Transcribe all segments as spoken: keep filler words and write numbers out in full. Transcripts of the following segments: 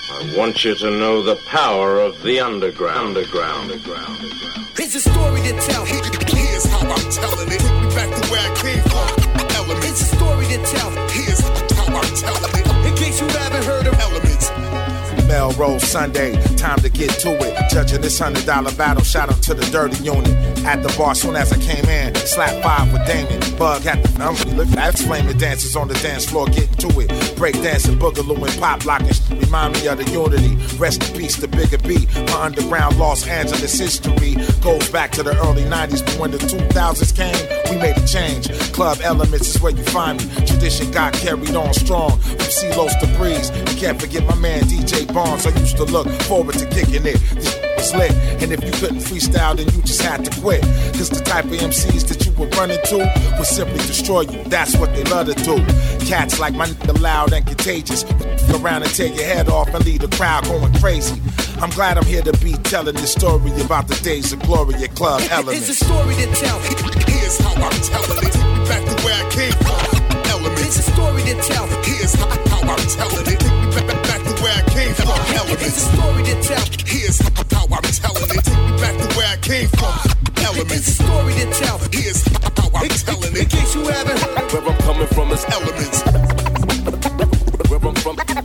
I want you to know the power of the underground. Underground. Underground. It's a story to tell. Here's how I'm telling it. Take me back to where I came from. Elements. It's a story to tell. Here's how I'm telling it. In case you haven't heard of Elements. Melrose Sunday, time to get to it. Judging this hundred dollar battle, shout out to the dirty unit. At the bar soon as I came in, slap five with Damon. Bug at the number, look at flaming dancers on the dance floor getting to it. Break dancing, boogaloo and pop locking. Remind me of the unity. Rest in peace to Bigger B. My underground Los Angeles history goes back to the early nineties, but when the two thousands came, we made a change. Club Elements is where you find me. Tradition got carried on strong. From C-Los to Breeze. You can't forget my man D J Barnes. I used to look forward to kicking it. This was lit. And if you couldn't freestyle, then you just had to quit. Cause the type of M Cs that you were running to would simply destroy you. That's what they love to do. Cats like my nigga loud and contagious. Around and tear your head off and leave the crowd going crazy. I'm glad I'm here to be telling this story about the days of glory at Club Elements. It's a story to tell. Here's how I'm telling it. Take me back to where I came from. Elements. It's a story to tell. Here's how, how I'm telling it. Take me back, back to where I came from. Elements. It's a story to tell. Here's how, how I'm telling it. Take me back to where I came from. Elements. It's a story to tell. Here's how I'm telling it. In case you haven't heard. Where I'm coming from is Elements. Where I'm from. Where I'm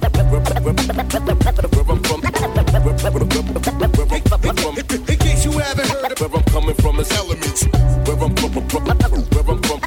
from. In case you haven't heard. Where I'm coming from is Elements. Where I'm from. Where I'm from. Where I'm from.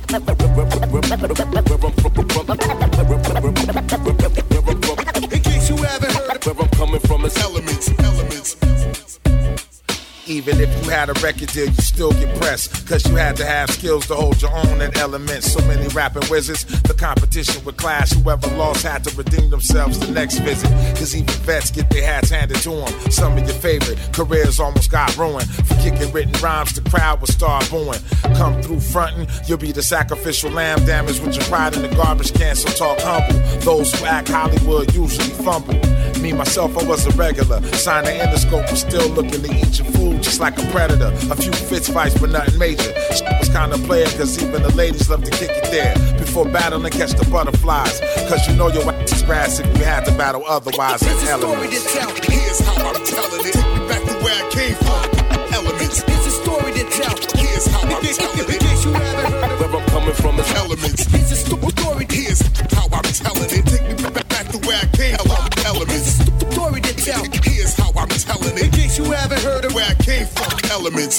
In case you haven't heard. Where I'm coming from is Elements. Elements. Even if you had a record deal, you still get pressed. Cause you had to have skills to hold your own in Elements. So many rapping wizards, the competition would clash. Whoever lost had to redeem themselves the next visit. Cause even vets get their hats handed to them. Some of your favorite careers almost got ruined. For kicking written rhymes, the crowd would start booing. Come through frontin', you'll be the sacrificial lamb. Damaged with your pride in the garbage can, so talk humble. Those who act Hollywood usually fumble. Me, myself, I was a regular. Signed the Interscope, was still looking to eat your food just like a predator. A few fist fights, but nothing major. Shit was kinda player, cause even the ladies love to kick it there. Before battling, catch the butterflies. Cause you know your ass is grass if you had to battle otherwise. It's a story Elements. to tell. Here's how I'm telling it. Take me back to where I came from. Elements. It's a story to tell. Here's how I'm telling In it. case you haven't heard. where I'm coming from is Elements. It's a sto- story. Here's how I'm telling it. Take me back, back to where I came from. Elements. It's a story to tell. Here's how I'm telling In it. case you haven't heard of. Where I came from. Elements.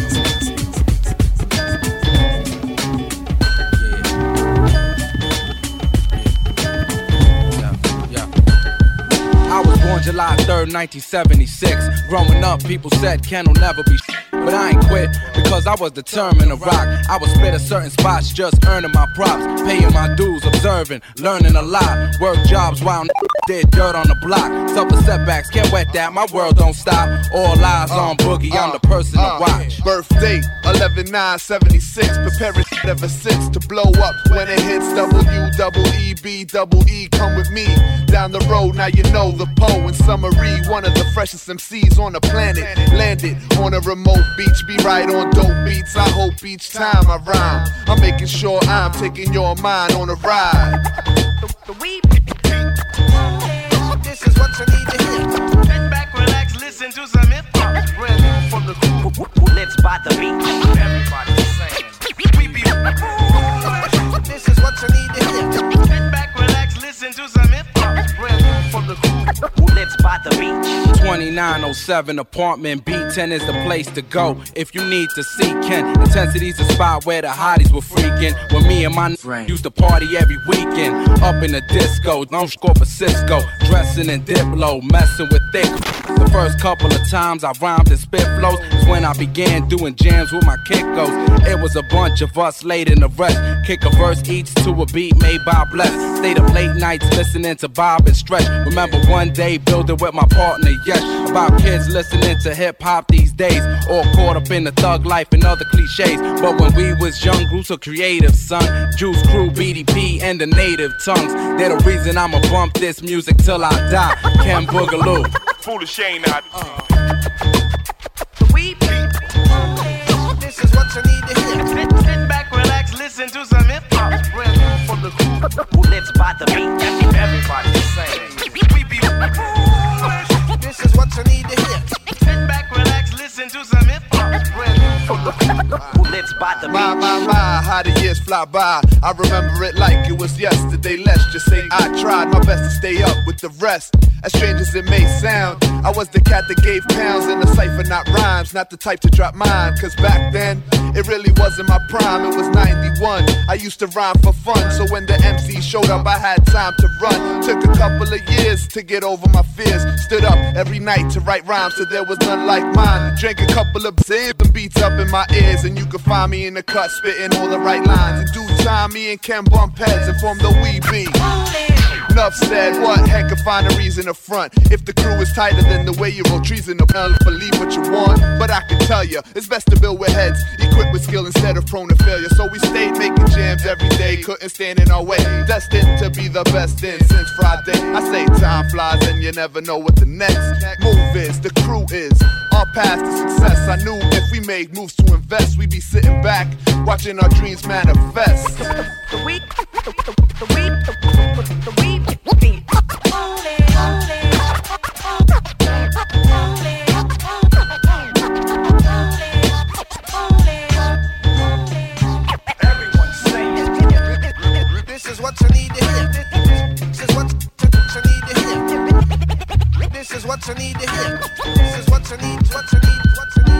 I was born July third, nineteen seventy-six. Growing up, people said Ken will never be sh- but I ain't quit because I was determined to rock. I would spit at certain spots, just earning my props, paying my dues, observing, learning a lot. Work jobs while n- did dirt on the block. Suffer setbacks, can't wet that, my world don't stop. All eyes on Boogie, I'm the person to watch. Birth date eleven nine seventy-six. Preparing ever since to blow up when it hits W double E B double E. Come with me down the road, now you know the Poe and Summary. One of the freshest M Cs on the planet. Landed on a remote beach, be right on dope beats. I hope each time I rhyme, I'm making sure I'm taking your mind on a ride. The, the weed. This is what you need to hear. Sit back, relax, listen to some hip hop. Brand new from the crew who lives by the beach. Everybody's saying we be. This is what you need to hear. Sit back, relax, listen to some hip hop. Brand new from the crew who lives by the beach. twenty-nine oh seven apartment B ten is the place to go if you need to see Ken. Intensity's a spot where the hotties were freaking. When me and my n- used to party every weekend. Up in the disco, don't score for Cisco. Dressing in Diplo, messing with thick. The first couple of times I rhymed and spit flows is when I began doing jams with my kickos. It was a bunch of us laid in the rest. Kick a verse each to a beat made by Bless. Stayed up late nights listening to Bob and Stretch. Remember one day building with my partner Yesh. About kids listening to hip hop these days. All caught up in the thug life and other cliches. But when we was young, grew so creative, son. Juice Crew, B D P, and the native tongues. They're the reason I'ma bump this music till I die. Ken Boogaloo. foolish ain't not. The weed. This is what you need to hear. Sit, sit back, relax, listen to some hip hop. Brand new from the crew who lives by the beach. Everybody's saying we be. by the My, beach. my, my, how the years fly by. I remember it like it was yesterday. Let's just say I tried my best to stay up with the rest. As strange as it may sound, I was the cat that gave pounds in the cipher, not rhymes. Not the type to drop mine, cause back then, it really wasn't my prime. It was ninety-one, I used to rhyme for fun. So when the M C showed up, I had time to run. Took a couple of years to get over my fears. Stood up every night to write rhymes, so there was none like mine. Drank a couple of beers and beats up in my ears. And you can find me in the cut, spitting all the right lines. In due time, me and Ken bump heads and form the Wee Bee. Enough said, what heck could find a reason to front? If the crew is tighter than the way you roll treason, I'll believe what you want. But I can tell you, it's best to build with heads, equipped with skill instead of prone to failure. So we stayed making jams every day, couldn't stand in our way. Destined to be the best in since Friday. I say time flies and you never know what the next move is. The crew is our path to success. I knew if we made moves to invest, we'd be sitting back, watching our dreams manifest. The week, the week, the week, the week, everyone say it. This is what you need to hear. This is what you need to hear. This is what you need to hear. This is what you need, what you need, what you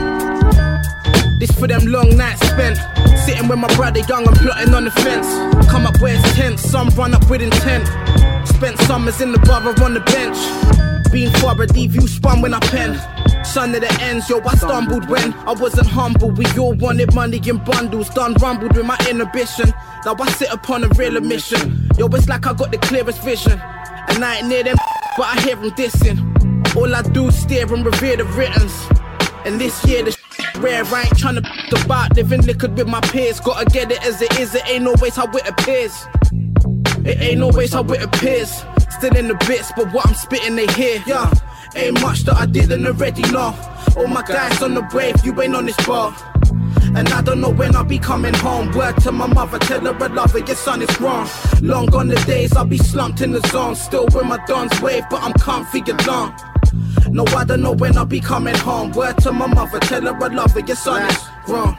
need. This for them long nights spent sitting with my brother young and plotting on the fence. Come up where it's tense, some run up with intent. Spent summers in the borough on the bench. Been forward, leave you spun when I pen. Son of the ends, yo, I stumbled when I wasn't humble. We all wanted money in bundles, done rumbled with my inhibition. Now I sit upon a real mission. Yo, it's like I got the clearest vision. And I ain't near them, but I hear them dissing. All I do is stare and revere the writtens. And this year the rare, I ain't tryna b*** about living liquid with my peers. Gotta get it as it is, it ain't always how it appears. It ain't always how it appears. Still in the bits, but what I'm spitting they hear. Yeah, ain't much that I didn't already know. All my guys on the wave, you ain't on this bar. And I don't know when I'll be coming home. Word to my mother, tell her I love her, your son is wrong. Long gone the days, I'll be slumped in the zone. Still with my dons wave, but I'm comfy along. No, I don't know when I'll be coming home. Word to my mother, tell her I love her, your son is wrong.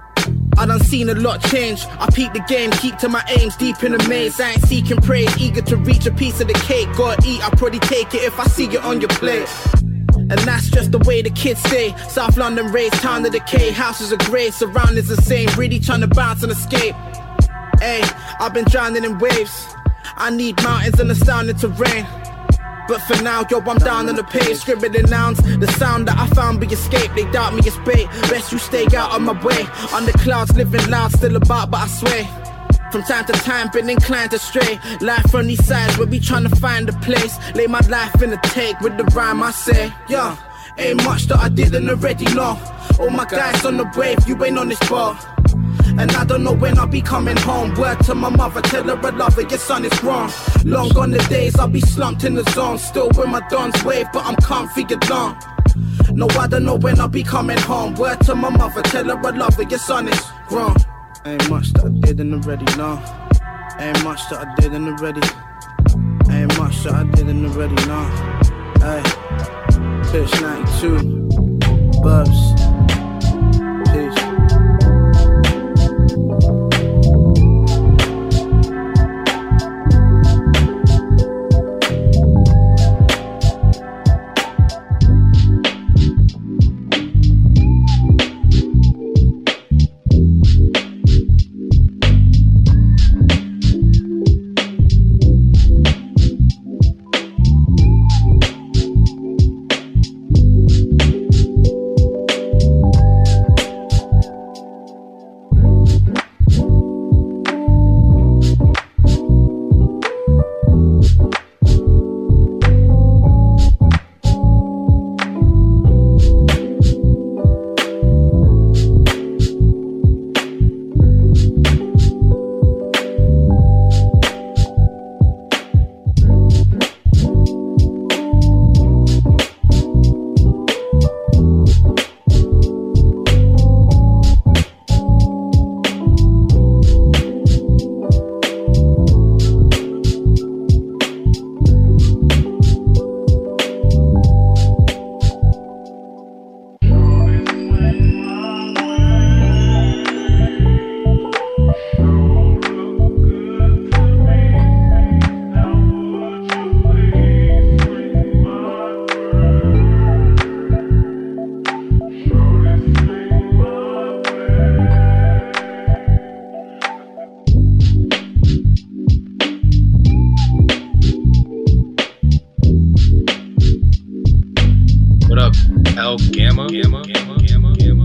I done seen a lot change. I peep the game, keep to my aims, deep in the maze. I ain't seeking praise, eager to reach a piece of the cake. Gotta eat, I'll probably take it if I see it on your plate. And that's just the way the kids stay. South London raised, town of decay. Houses are grey, surroundings the same. Really trying to bounce and escape. Hey, I've been drowning in waves. I need mountains and astounding terrain. But for now, yo, I'm down on the page, scribbling nouns. The sound that I found be escape. They doubt me, it's bait. Best you stay out of my way. Under clouds, living loud, still about, but I sway. From time to time, been inclined to stray. Life on these sides where we tryna find a place. Lay my life in a take with the rhyme I say. Yeah, ain't much that I didn't already know. All my guys on the wave, you ain't on this bar. And I don't know when I'll be coming home. Word to my mother, tell her I love her, your son is wrong. Long gone the days, I'll be slumped in the zone. Still with my dons wave, but I'm comfy along. No, I don't know when I'll be coming home. Word to my mother, tell her I love her, your son is wrong. Ain't much that I didn't already know. Ain't much that I didn't already. Ain't much that I didn't already know. Hey, Pitch ninety-two, Bubs. Peace. Hotel Gamma. Gamma. Gamma. Gamma. Gamma.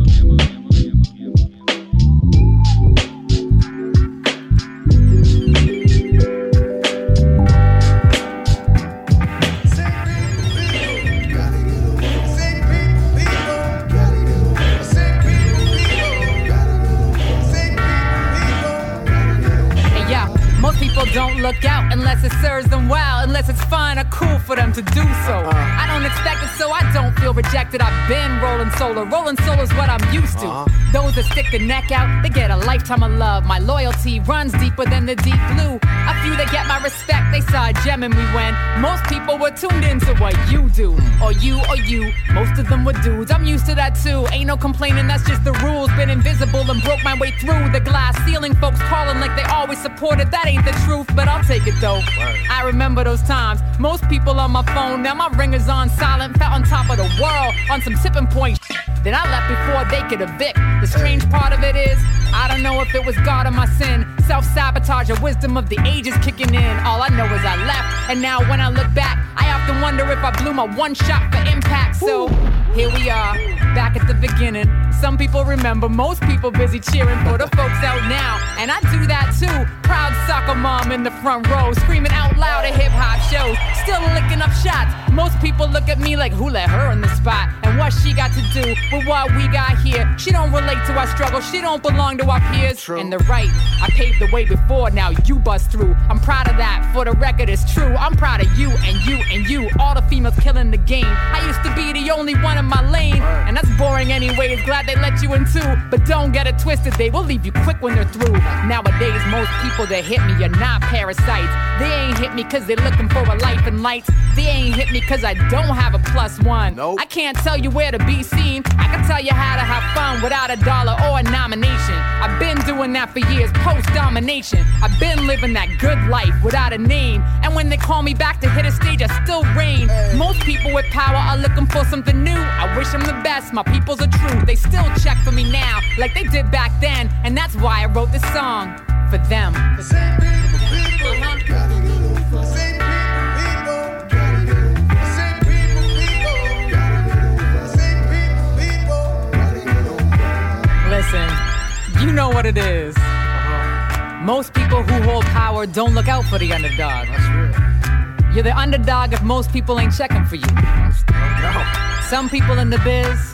Don't look out unless it serves them well, unless it's fun or cool for them to do so. Uh-huh. I don't expect it, so I don't feel rejected. I've been rolling solo. Rolling solo is what I'm used to. Uh-huh. Those that stick the neck out, they get a lifetime of love. My loyalty runs deeper than the deep blue. A few that get my respect, they saw a gem in me when most people were tuned into what you do. Or you, or you, most of them were dudes. I'm used to that too, ain't no complaining, that's just the rules. Been invisible and broke my way through the glass ceiling. Folks calling like they always supported, that ain't the truth, but I'll take it though. Word. I remember those times, most people on my phone, now my ringer's on silent. Felt on top of the world, on some tipping point. Then I left before they could evict. The strange part of it is, I don't know if it was God or my sin. Self-sabotage or wisdom of the ages kicking in. All I know is I left, and now when I look back, I often wonder if I blew my one shot for impact. So here we are, back at the beginning. Some people remember, most people busy cheering for the folks out now. And I do that too. Proud soccer mom in the front row, screaming out loud at hip-hop shows, still licking up shots. Most people look at me like, who let her in the spot? And what she got to do with what we got here? She don't relate to our struggle, she don't belong to our peers. True. And the right, I paved the way before, now you bust through. I'm proud of that, for the record it's true. I'm proud of you and you and you, all the females killing the game. I used to be the only one in my lane, and that's boring anyways, glad they let you in too. But don't get it twisted, they will leave you quick when they're through. Nowadays, most people that hit me are not parasites. They ain't hit me cause they're looking for a life and lights. They ain't hit me cause I don't have a plus one. Nope. I can't tell you where to be seen. I can tell you how to have fun without a dollar or a nomination. I've been doing that for years, post-domination. I've been living that good life without a name. And when they call me back to hit a stage, I still reign. Most people with power are looking for something new. I wish them the best, my peoples are true. They still check for me now, like they did back then. And that's why I wrote this song, for them. The same people, people, uh-huh. Gotta get over. The same people, people, gotta get over. The same people, people, gotta get over. The same people, people, gotta get over. Listen, you know what it is. Uh-huh. Most people who hold power don't look out for the underdog. That's real. You're the underdog if most people ain't checking for you. No. Some people in the biz,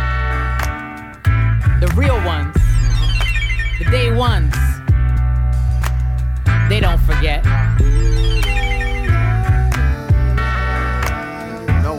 the real ones, the day ones, they don't forget. No,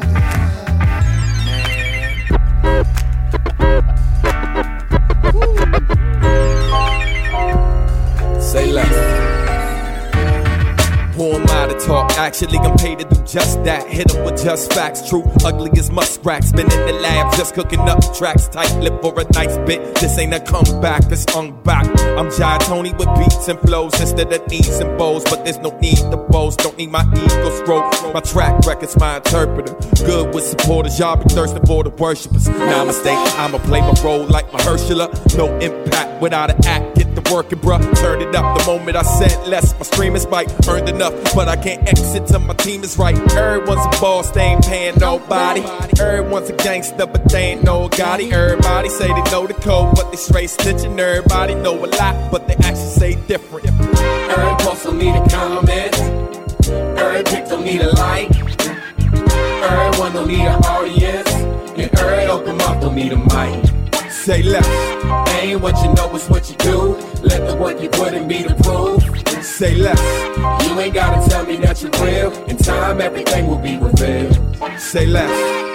man. Say less. Who am I to talk? Actually, I'm paid to do just that. Hit them with just facts. True, ugly as muskrats. Been in the lab just cooking up tracks. Tight lip for a nice bit. This ain't a comeback, it's back. I'm Jai Tony with beats and flows instead of knees and bows. But there's no need to boast. Don't need my ego stroke. My track record's my interpreter. Good with supporters. Y'all be thirsting for the worshipers. Namaste. I'ma play my role like Mahershala. No impact without an act. Get the working, bruh. Turn it up the moment I said less. My stream is spike. Earned enough. But I can't exit till my team is right. Everyone's a boss, they ain't paying nobody. Everyone's a gangster, but they ain't no Gotti. Everybody say they know the code, but they straight snitching. Everybody know a lot, but they actually say different. Every post don't need a comment. Every pic don't need a like. Everyone don't need an audience. And every open mouth don't need a mic. Say less. Ain't what you know, it's what you do. Let the work you put in be the proof. Say less. You ain't gotta tell me that you're real. In time, everything will be revealed. Say less.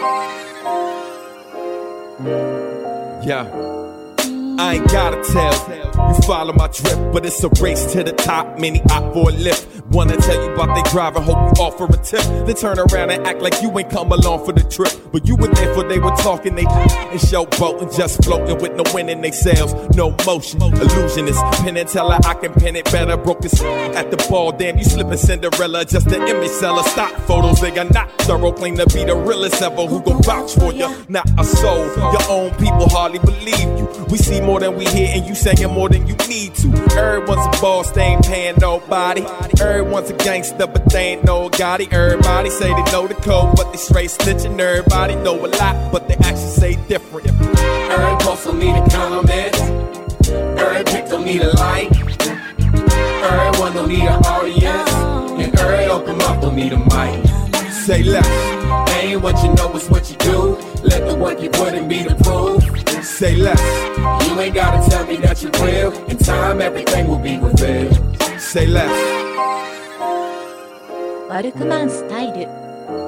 Yeah. I ain't gotta tell. You follow my drip, but it's a race to the top. Many opt for a lift. Wanna tell you about they driver, hope you offer a tip. Then turn around and act like you ain't come along for the trip. But you were there for they were talking, they and showboating, just floating with no wind in they sails, no motion. Illusionist, pin and teller, I can pin it better. Broke his at the ball, damn you slipping Cinderella. Just an image seller, stock photos, they are not thorough. Claim to be the realest ever, who gon' vouch for you? Not a soul, your own people hardly believe you. We see more than we hear and you saying more than you need to. Everyone's a boss, they ain't paying nobody. Every Everyone's a gangster, but they ain't no Gotti. Everybody say they know the code, but they straight snitching. Everybody know a lot, but they actually say different. Every post don't need a comment. Every pic don't need a like. Everyone don't need an audience. And every open mouth don't need a mic. Say less. Ain't what you know, it's what you do. Let the work you put in be the proof. Say less. You ain't gotta tell me that you're real. In time, everything will be revealed. Say less. ワルクマンスタイル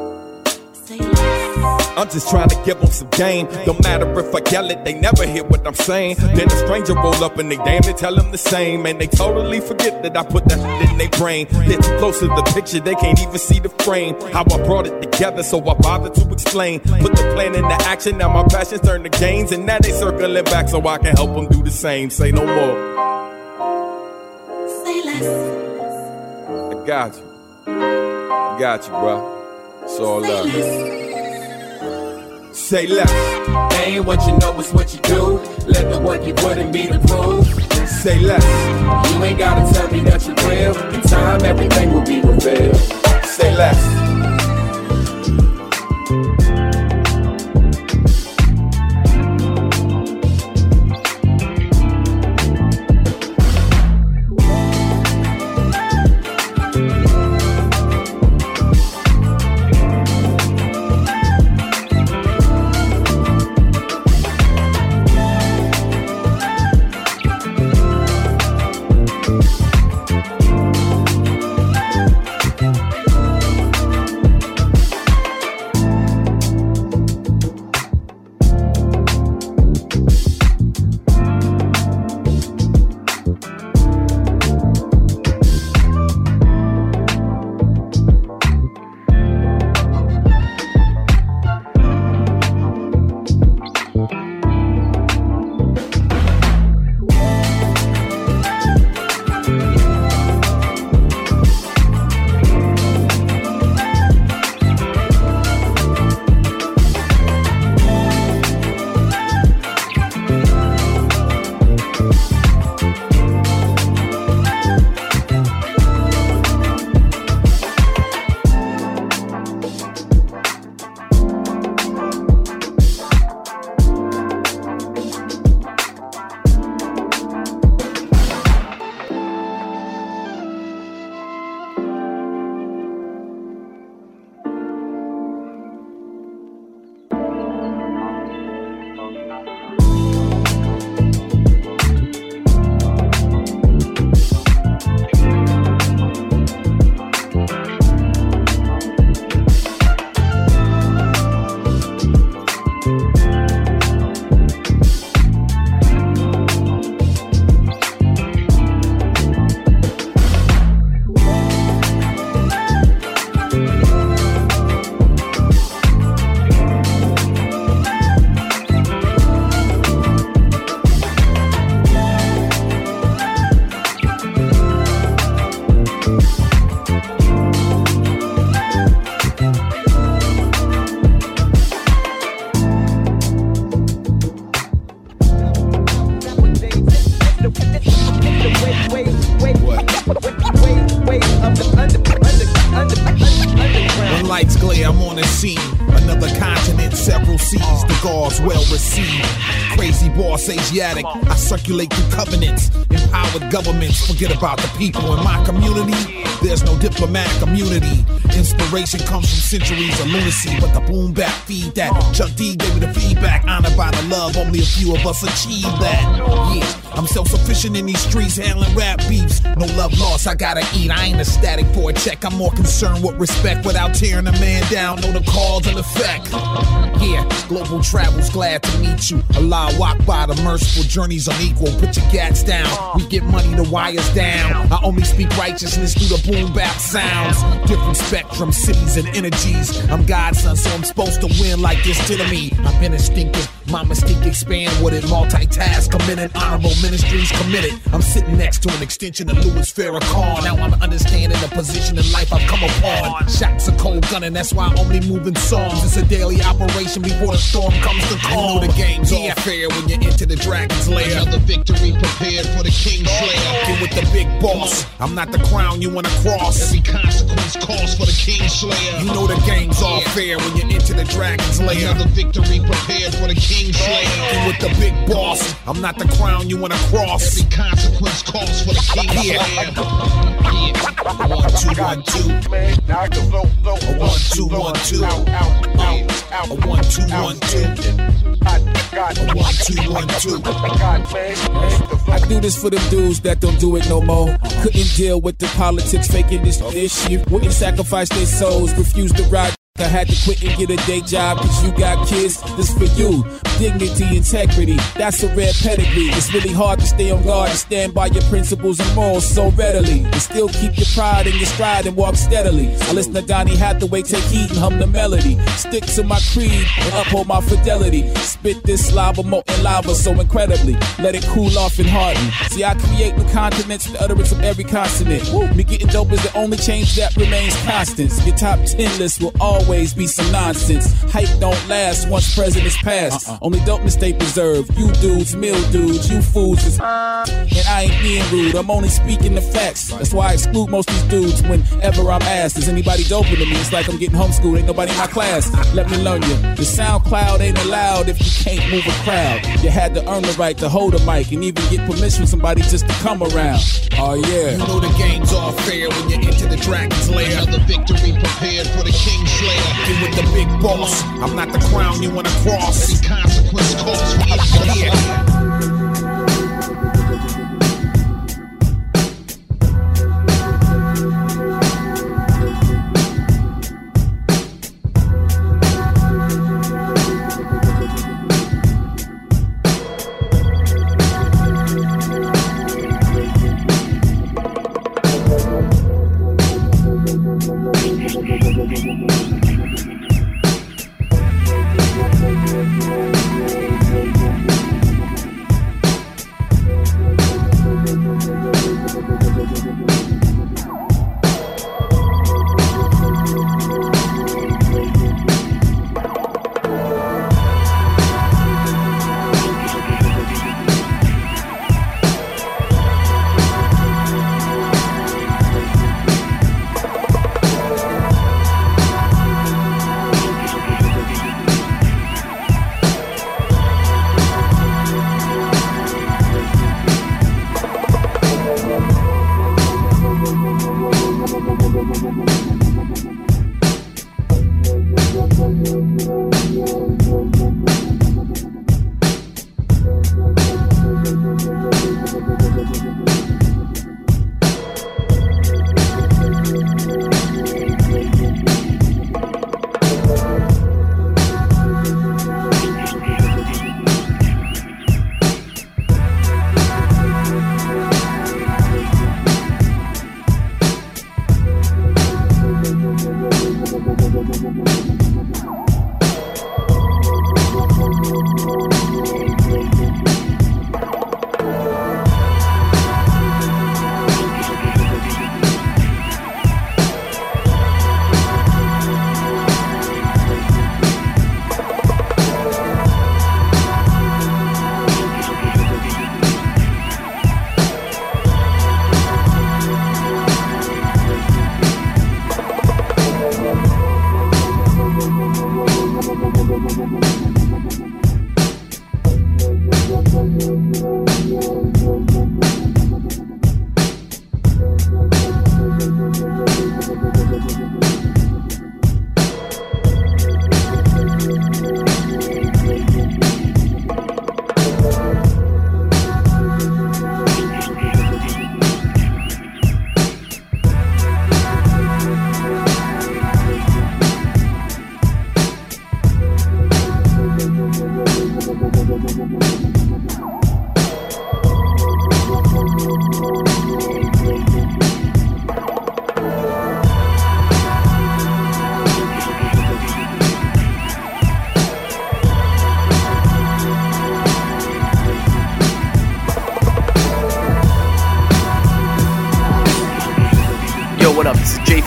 I'm just trying to give them some game. Don't matter if I yell it, they never hear what I'm saying. Then a stranger roll up and they damn near tell them the same. And they totally forget that I put that shit in their brain. They're too close to the picture, they can't even see the frame. How I brought it together, so I bother to explain. Put the plan into action, now my passions turn to gains. And now they circling back so I can help them do the same. Say no more. Say less. I got you. I got you, bro. It's all love. Say less. Ain't what you know, it's what you do. Let the work you put in be the proof. Say less. You ain't gotta tell me that you're real. In time, everything will be revealed. Say less. Asiatic, I circulate through covenants, empowered governments. Forget about the people in my community. There's no diplomatic immunity. Inspiration comes from centuries of lunacy, but the boom bap feed that. Chuck D gave me the feedback, honored by the love. Only a few of us achieve that. Yeah, I'm self-sufficient in these streets, handling rap beefs. No love lost, I gotta eat. I ain't ecstatic for a check. I'm more concerned with respect without tearing a man down. Know the cause and effect. Yeah, global travels, glad to meet you. Allah walk by, the merciful journey's unequal. Put your gats down, we get money, the wires down. I only speak righteousness through the boom bap sounds. Different spectrum, cities and energies. I'm God's son, so I'm supposed to win like this to me. I've been instinctive, my mystique expand with it. Multitask, committed, honorable ministries committed. I'm sitting next to an extension of Louis Farrakhan. Now I'm understanding the position in life I've come upon. Shots of cold gunning, that's why I only steady moving songs. It's a daily operation before the storm comes to calm. You know the game's all fair when you enter the dragon's lair. Another victory prepared for the King Slayer. Get with the big boss. I'm not the crown you wanna cross. Every consequence calls for the King Slayer. You know the game's all fair when you enter the dragon's lair. Another victory prepared for the King Slayer. Get with the big boss. I'm not the crown you wanna cross. Every consequence calls for the King Yeah. Slayer. One, two, one, two. A one, two, one, two. A one, two, one, two. A one, two, one, two. I do this for them dudes that don't do it no more. Couldn't deal with the politics, faking this issue. Wouldn't sacrifice their souls, refuse to ride. I had to quit and get a day job cause you got kids, this for you. Dignity, integrity, that's a rare pedigree. It's really hard to stay on guard and stand by your principles and morals so readily. And still keep your pride in your stride and walk steadily. I listen to Donny Hathaway take heat and hum the melody. Stick to my creed and uphold my fidelity. Spit this lava, molten lava so incredibly. Let it cool off and harden. See, I create new continents with the utterance of every consonant. Woo. Me getting dope is the only change that remains constant. Your top ten list will always be some nonsense. Hype don't last once presidents pass. Uh-uh. Only dopeness they preserve. You dudes, mill dudes, you fools is. And I ain't being rude, I'm only speaking the facts. That's why I exclude most of these dudes whenever I'm asked. Is anybody doper than me? It's like I'm getting homeschooled, ain't nobody in my class. Let me learn you. The SoundCloud ain't allowed if you can't move a crowd. You had to earn the right to hold a mic and even get permission from somebody just to come around. Oh yeah. You know the game's all fair when you enter the dragon's lair. Another victory prepared for the King Slayer. Get with the big boss. I'm not the crown you wanna cross. Every consequence calls for the Yeah.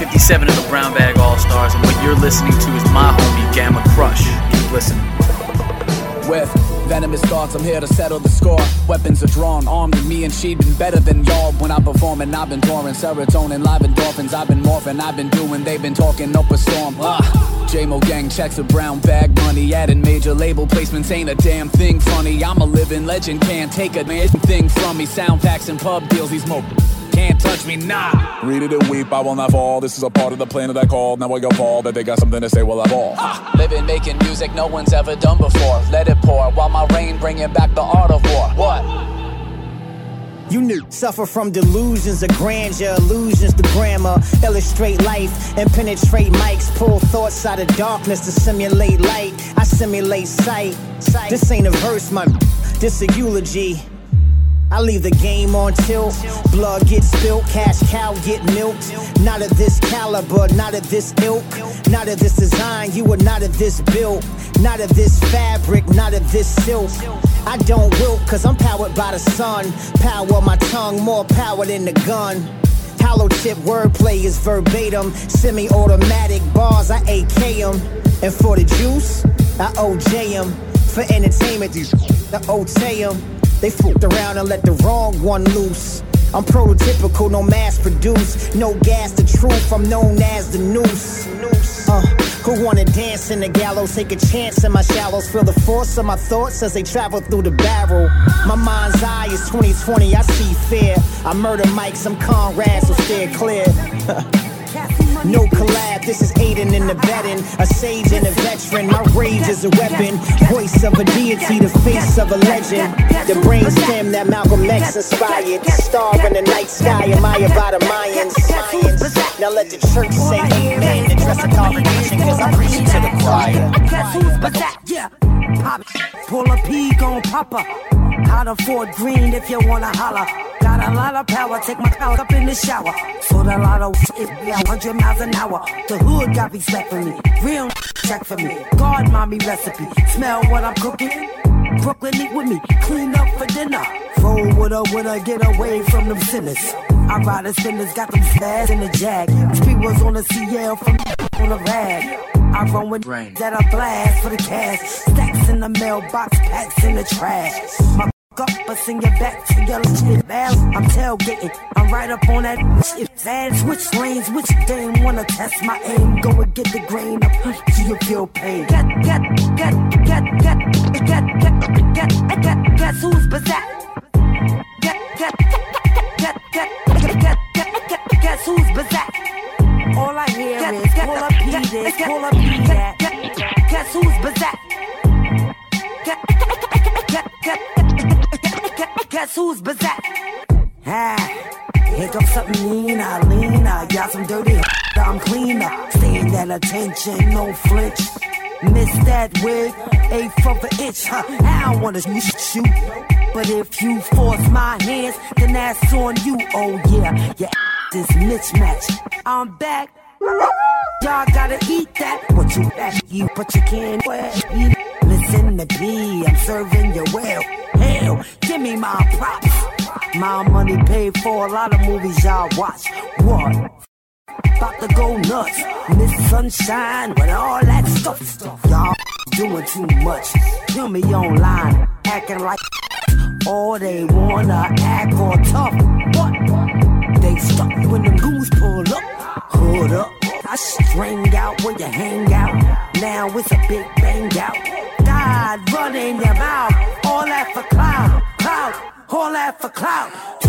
fifty-seven of the Brown Bag All-Stars, and what you're listening to is my homie Gamma Crush. Keep listening. With venomous thoughts, I'm here to settle the score. Weapons are drawn, armed with me and she'd been better than y'all. When I perform and I've been pouring serotonin, live endorphins. I've been morphing, I've been doing, they've been talking up a storm. Ah, J-Mo gang checks with brown bag money. Adding major label placements ain't a damn thing funny. I'm a living legend, can't take a damn thing from me. Sound packs and pub deals, these mo can't touch me, nah. Read it and weep, I will not fall. This is a part of the plan that I called. Now I go fall, that they got something to say, well I ball. Ah, living, making music no one's ever done before. Let it pour, while my rain bringing back the art of war. What? You knew. Suffer from delusions of grandeur, illusions to grammar, illustrate life and penetrate mics, pull thoughts out of darkness to simulate light. I simulate sight. This ain't a verse, my this a eulogy. I leave the game on tilt. Blood gets spilt, cash cow get milked. Not of this caliber, not of this ilk, not of this design, you are not of this build. Not of this fabric, not of this silk. I don't wilt, cause I'm powered by the sun. Power my tongue, more power than the gun. Hollow tip wordplay is verbatim. Semi-automatic bars, I A K them. And for the juice, I O J them. For entertainment, I O T them. They fooled around and let the wrong one loose. I'm prototypical, no mass produced. No gas, the truth, I'm known as the noose. Uh, who wanna dance in the gallows? Take a chance in my shallows. Feel the force of my thoughts as they travel through the barrel. My mind's eye is twenty twenty, I see fear. I murder mics, I'm Conrad, so steer clear. No collab, this is aiding and abetting. A sage and a veteran, my rage is a weapon. Voice of a deity, the face of a legend. The brain stem that Malcolm X inspired. Star in the night sky, admired by the Mayans. Now let the church say amen. Address the congregation, cause I'm preaching to the choir. Guess who's back? Yeah, pop, pull a pea, gon' pop up. Out of Fort Greene if you wanna holler. Got a lot of power, take my power up in the shower. Sold a lot of shit, one hundred miles an hour. The hood got respect for me, real check for me. God mommy recipe, smell what I'm cooking. Brooklyn eat with me, clean up for dinner. Roll with a winner, get away from them sinners. I ride the spinners, got them spaz in the jag. Speed was on the C L from on the rag. I run with rain that I blast for the cash. Stacks in the mailbox, packs in the trash. My up, but send it back to your shit bad. I'm tailgating, I'm right up on that shit bad. Switch lanes, which dame wanna test my aim? Go and get the grain up, so you feel pain. Get, get, get, get, get, get, get, get, get, guess who's back? Get, get, get, get, get, get, get, guess who's back? All I hear is pull up P this, pull up P that. Guess who's back? Get, get, get, get, guess who's back? Ah, here comes something mean, I lean, I got some dirty, I'm cleaner. Staying at attention, no flinch. Miss that wig, eighth of an inch, huh? I don't wanna shoot, but if you force my hands, then that's on you. Oh yeah, your ass is mismatched. I'm back. Y'all gotta eat that. What you back? You but you can't eat. Listen to me, I'm serving you well. Hell, give me my props. My money paid for a lot of movies y'all watch. What? About to go nuts. Miss Sunshine with all that stuff. Y'all doing too much. Kill me online, acting like or they wanna act all tough. What? They stuck when them goons pull up. Hood up. I string out where you hang out. Now it's a big bang out. God running your mouth. All that for clout. Clout. All that for clout.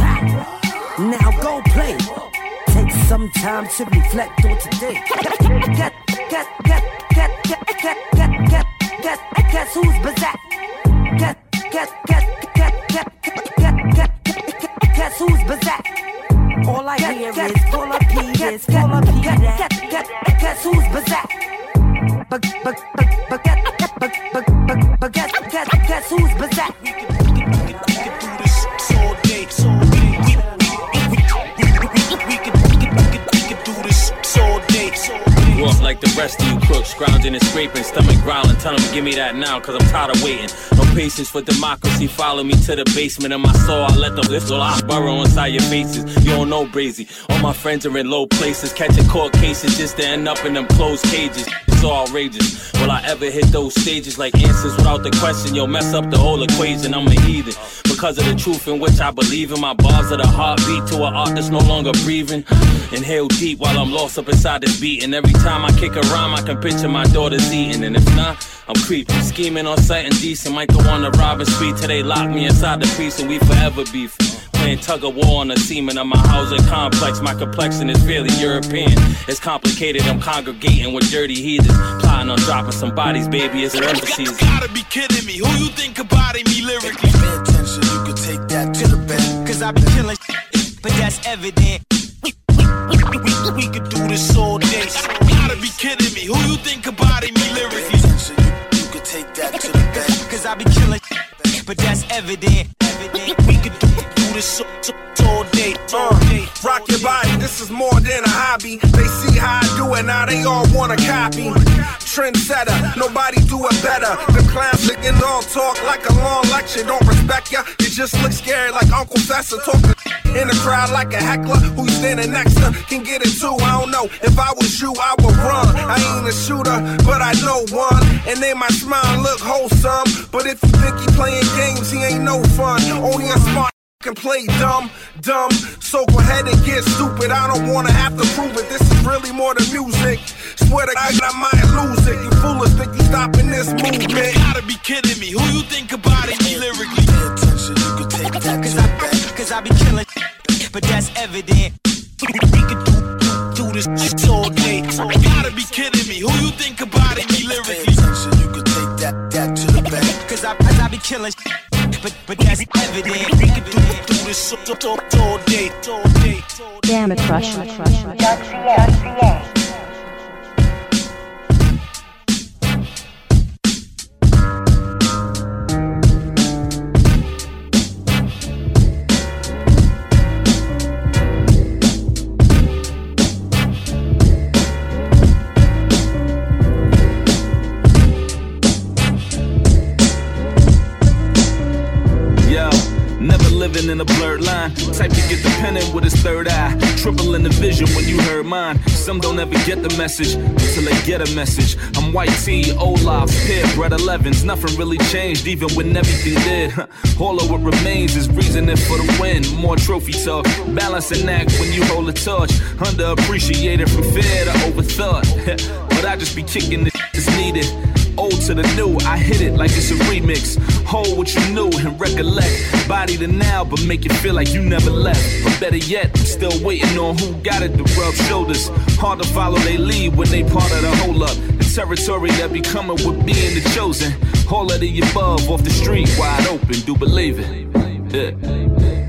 Now go play. Take some time to reflect on today. Get, get, get, get, get, get, get, get, get, get, guess who's back? Get, get, get, get, get, get, get, get, guess who's back? All I hear is pull up P this, pull up P that. Guess who's back? But, but, but, but, get, but, but, but, but, get, get, guess who's back? We can do this all day, all day. We can, we can, we can, we can do this all day. Grew up like the rest of you crooks, scrounging and scraping, stomach growling. Tell them give me that now, cause I'm tired of waiting. No patience for democracy, follow me to the basement of my soul. I let them lift all I burrow inside your faces. You don't know Brazy. All my friends are in low places, catching court cases just to end up in them closed cages. It's all outrageous. Will I ever hit those stages like answers without the question? You'll mess up the whole equation. I'm a heathen because of the truth in which I believe in. My bars are the heartbeat to an art that's no longer breathing. Inhale deep while I'm lost up inside this beat. And every time I kick a rhyme, I can picture my daughter's eating. And if not, I'm creeping, scheming on sight and decent. Might go on the robbing street till they lock me inside the priest and we forever beef. Playing tug of war on the semen of my housing complex. My complexion is fairly European. It's complicated, I'm congregating with dirty heathens. Plotting on dropping some bodies, baby, it's an embassy. You gotta be kidding me, who you think about me lyrically? Pay attention, you can take that to the bank. Cause I be killing shit, but that's evident. We, we, we, we, we could do this all day. You gotta be kidding me, who you think about me lyrically? Pay attention, you, you can take that to the bank. Cause I be killing shit, but that's evident. Evident, we could do this all day, all day. Uh, rock your body, this is more than a hobby. They see how I do it, now they all wanna copy. Trendsetter, nobody do it better. The clowns looking all talk like a long lecture. Don't respect ya, you just look scary like Uncle Fester. Talking in the crowd like a heckler. Who you standing next to can get it too. I don't know, if I was you, I would run. I ain't a shooter, but I know one. And they might smile and look wholesome. But if you think he playing games, he ain't no fun. Only a smart can play dumb, dumb. So go ahead and get stupid. I don't wanna have to prove it. This is really more than music. Swear to God, I might lose it. You foolish think you stopping this movement. You gotta be kidding me. Who you think about me lyrically? Pay attention, you can take that to the bank. Cause I be killing, but that's evident. We could do, do, do this all day. You gotta be kidding me. Who you think about me lyrically? Pay attention, you can take that, that to the bank. Cause I, cause I be killing. But, but that's evident. We can do, do this all, all, all day, all day. Gamma Crush. Living in a blurred line, type to get the pennant with his third eye, triple in the vision when you heard mine. Some don't ever get the message until they get a message. I'm White T, Olaf's, Pip, Red Elevens. Nothing really changed even when everything did. All of what remains is reasoning for the win. More trophy talk, balance and act when you hold a torch. Underappreciated from fear to overthought. But I just be kicking it as needed. Old to the new, I hit it like it's a remix. Hold what you knew and recollect. Body to now, but make it feel like you never left. But better yet, I'm still waiting on who got it to rub shoulders. Hard to follow they lead when they part of the hold up. The territory that be coming with being the chosen. All of the above off the street, wide open, do believe it. Yeah.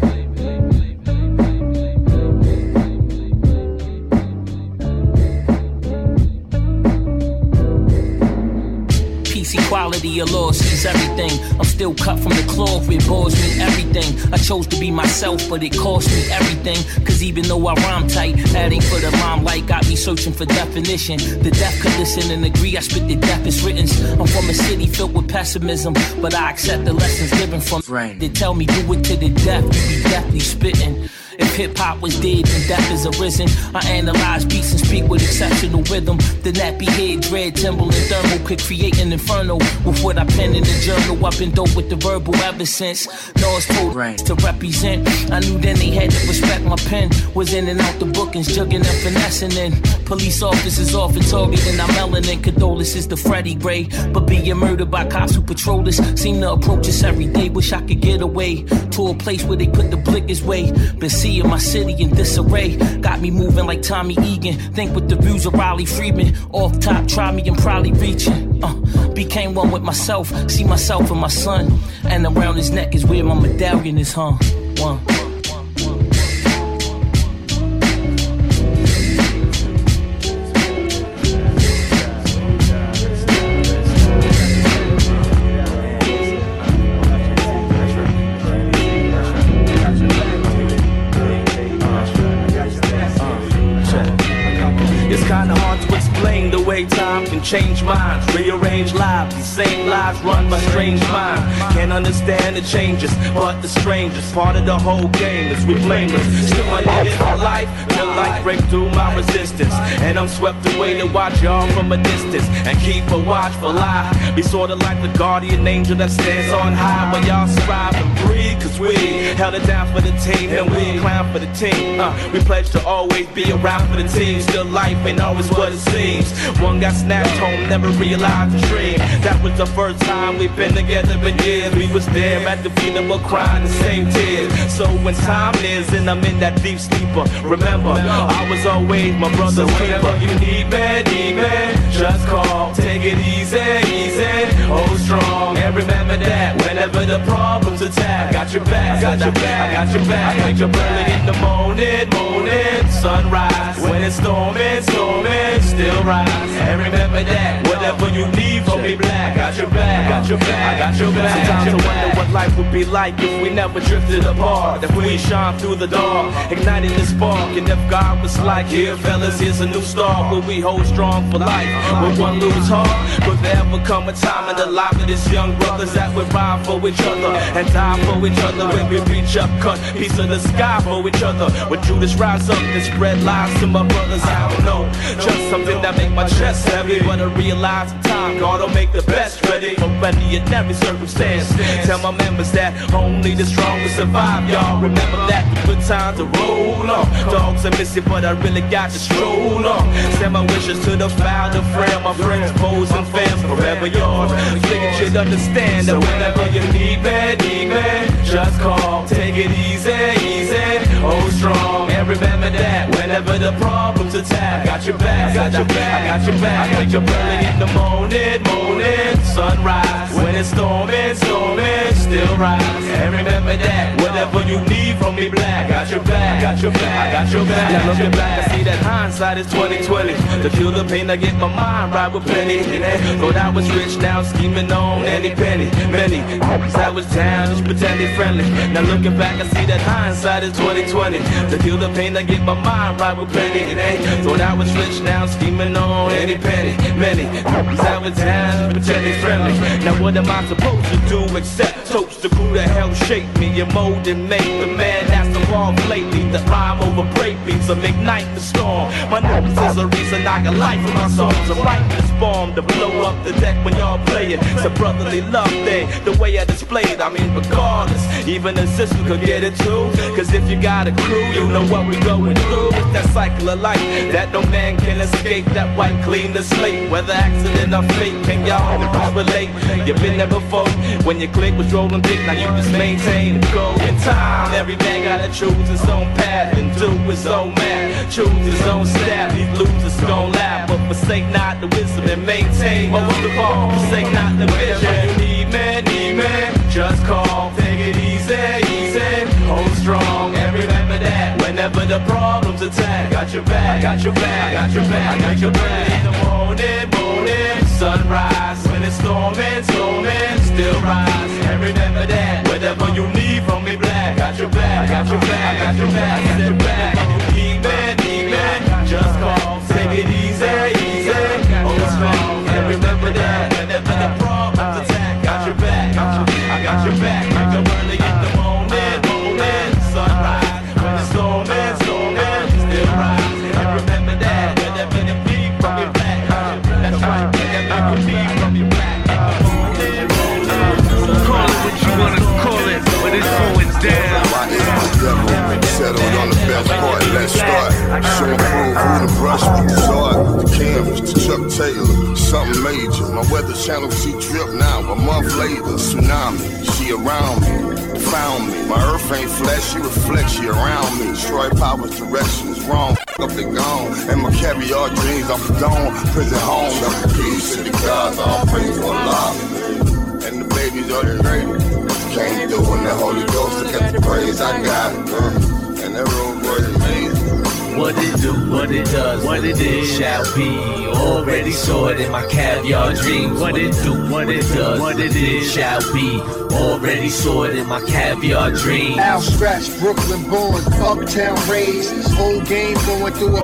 Equality of law sees everything. I'm still cut from the cloth, it bores me everything. I chose to be myself, but it cost me everything. Cause even though I rhyme tight, adding for the limelight got me searching for definition. The deaf could listen and agree I spit the deafest written. I'm from a city filled with pessimism, but I accept the lessons given from rain. They tell me do it to the death, you be deathly spitting. If hip-hop was dead, then death is arisen. I analyze beats and speak with exceptional rhythm. The nappy head, dread, timble, and thermal could create an inferno. With what I pen in the journal, I've been dope with the verbal ever since. North told Rain to represent. I knew then they had to respect my pen. Was in and out the bookings, jugging and finessing in. Police officers often targeting our melanin. Condolences to Freddie Gray. But being murdered by cops who patrol us seem to approach us every day. Wish I could get away to a place where they put the blickers way. Been seeing my city in disarray. Got me moving like Tommy Egan. Think with the views of Riley Friedman. Off top, try me and probably reaching. Uh, became one with myself. See myself and my son. And around his neck is where my medallion is hung. One. change minds, rearrange lives. These same lives run by strange minds. Can't understand the changes, but the strangers. Part of the whole game is we blameless. Still I live my life, feel like break through my resistance. And I'm swept away to watch y'all from a distance and keep a watchful eye. Be sorta like the guardian angel that stands on high while y'all strive and breathe. Cause we held it down for the team and we clown for the team. Uh, we pledge to always be around for the team. Still life ain't always what it seems. One got snatched home, never realized the dream. That was the first time we've been together in years. We was there at the funeral crying the same tears. So when time is and I'm in that deep sleeper, remember, I was always my brother's so whenever keeper. You need me, need me, just call. Take it easy, easy, hold strong. And remember that whenever the problems attack, got your back, got your back, I got your back. I wake up early in the morning, morning, sunrise. When it's storming, storming, still rise. And remember that whatever you need from me, black, got your back, got your back, I got your back. Sometimes I wonder what life would be like if we never drifted apart. If we shine through the dark, igniting the spark. And if God was like, here fellas, here's a new start. Will we hold strong for life? Will one lose heart? Could there ever come a time in the life of this young brothers that would ride for each other and die for each other? When we reach up, cut piece of the sky for each other. Would Judas rise up and spread lies to my brothers? I don't know. Just something that make my chest heavy. But I realize in time, God'll make the best ready. I'm ready in every circumstance. Tell my members that only the strongest survive, y'all. Remember that the good times are roll on. Dogs are missing, but I really got to stroll on. Send my wishes to the founder friend, my friends, foes, and fans, forever yours. Think you'd understand that whenever you need me, need me, just call. Take it easy, easy, hold strong. And remember that whenever the problems attack, got your back, got your back, I got your back. I wake up early in the morning, morning, sunrise. When it's storming, storming, still rise. And remember that whatever you need from me, black, got your back, got your back, I got your back. Now looking back, I see that hindsight is twenty twenty. To feel the pain, I get my mind right with plenty. Thought I was rich, now I'm scheming on any penny. Many, I was down, just pretending friendly. Now looking back, I see that hindsight is twenty twenty. To feel the pain, I get my mind right with plenty. Thought I was rich, now I'm scheming on any penny. Many, I was down, just pretending friendly. Now what am I supposed to do except toast the crew that helped shape me and mold and make the man that's evolved lately. The rhyme over break beats, I'm ignite the storm. My nose is a reason I got life in my songs. I'm writing this bomb to blow up the deck when y'all play it. It's a brotherly love thing, the way I display it. I mean regardless, even a sister could get it too. Cause if you got a crew, you know what we going through. It's that cycle of life that no man can escape. That white clean the slate, whether accident or fate. Can y'all relate? You've been there before when your clique was rolling thick. Now you just maintain and go in time. Every man gotta choose his own path and do his own math. Choose his own staff. These losers gon' laugh, but forsake not the wisdom and maintain. But what's the fault? Forsake not the vision. You need me, need me, just call. Take it easy, easy, hold strong. And remember that whenever the problems attack, got your back, got your back, got your back, got your back. In the morning, morning, sunrise. When it's storming, storming, still rise. And remember that whatever you need from me, black, got your back, got your back, got your back, got your back. You need me, need me, just call. Take it easy, easy, hold strong. And remember that whenever the problems attack, got your back, I got your back. Wake up early in the morning, morning, sunrise. When it's storming, storming, still rise. And remember that whenever you need from me, black, that's right, whenever you need from me, black. Call it what you wanna call it, but it's going down. Settled on the best part, let's start. Show and prove who the brush we saw it. The canvas, the Chuck Taylor, something major. My weather channel see drip now, a month later. Tsunami, she around me, found me. My earth ain't flat, she reflects, she around me. Destroy power's direction is wrong, up they gone. And my caviar dreams off the dome, prison home. Got the peace to the gods, all praise for Allah. And the babies are the greatest. Came through in the Holy Ghost to get the praise I got. Uh, and that road was amazing. What it do, what it does, what it is, shall be. Already saw it in my caviar dreams. What it do, what it does, what it is, shall be. Already saw it in my caviar dreams. Al Scratch, Brooklyn born, uptown raised. Whole game going through a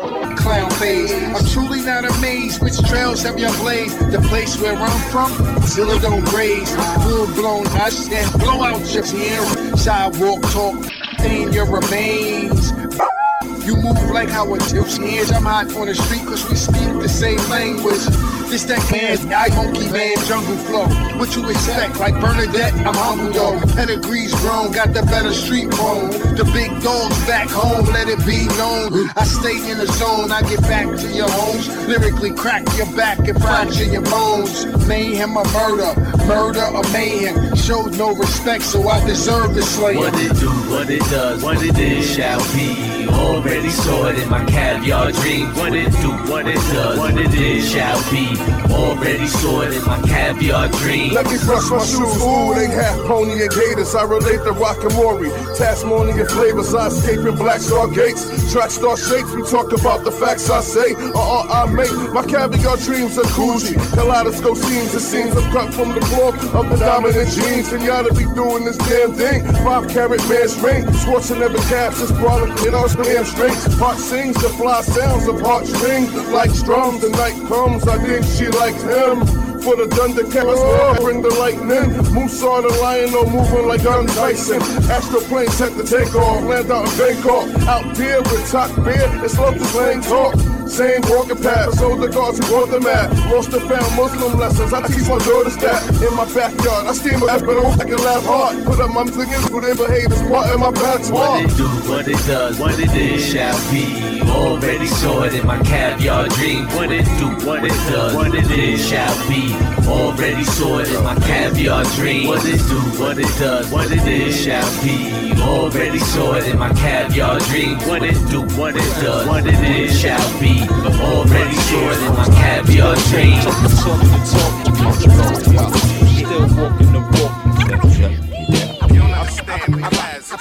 clown phase. I'm truly not amazed which trails have your blade. The place where I'm from, Zilla don't graze. Full blown hush and blow out your hair. Sidewalk talk, in your remains. You move like how a tips is. I'm hot on the street cause we speak the same language. This that man's guy, monkey man, jungle flow. What you expect? Like Bernadette, I'm humble though. Pedigree's grown, got the better street bone. The big dogs back home, let it be known. I stay in the zone, I get back to your homes. Lyrically crack your back and fracture your bones. Mayhem or murder, murder or mayhem. Showed no respect, so I deserve the slaying. What it do, what it does, what it is, shall be. Already saw it in my caviar dreams. What it do, what it does, what it is, shall be. Already saw it in my caviar dreams. Let me brush my shoes, ooh, they half pony and gators. I relate to Rockamori, Tasmanian flavors. I escape in Black Star gates, track star shapes. We talk about the facts I say, or all I make. My caviar dreams are coogee. Kaleidoscope scenes, it seems I'm cut from the cloth of the dominant genes. And y'all to be doing this damn thing. Five carat man's ring, Schwarzenegger caps, this brawling in our hamstrings. Heart sings the fly sounds of heartstrings. Like drums, the night comes, I think she likes him. For the Thundercats, oh. Bring the lightning. Moose on the lion, no moving like Gun Tyson. Astro plane set to take off, land out in Bangkok. Out there with top beer, it's love to slang talk. Same walking path, so the guards who brought them at. Lost and found Muslim lessons, I teach my daughters that. In my backyard, I steam a but I can laugh hard. Put up my fingers, who they behave as part of my patois. What it do, what it does, what it is, shall be. Already saw it in my caviar dreams. What it do, what it does, what it is, shall be. Already saw it in my caviar dreams. What it do, what it does, what it is, shall be. Already saw it in my caviar dreams. What it do, what it does, what it is, shall be. Already saw it in my caviar dreams. Still walking the walk. You don't understand me, guys.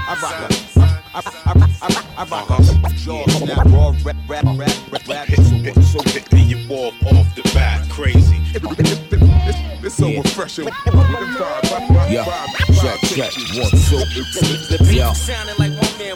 I rock a jaws now, raw rap, rap, rap, rap, rap. So picking you off off the bat, crazy. It's so refreshing. Yeah, check, check, one, two. The beat sounding like one man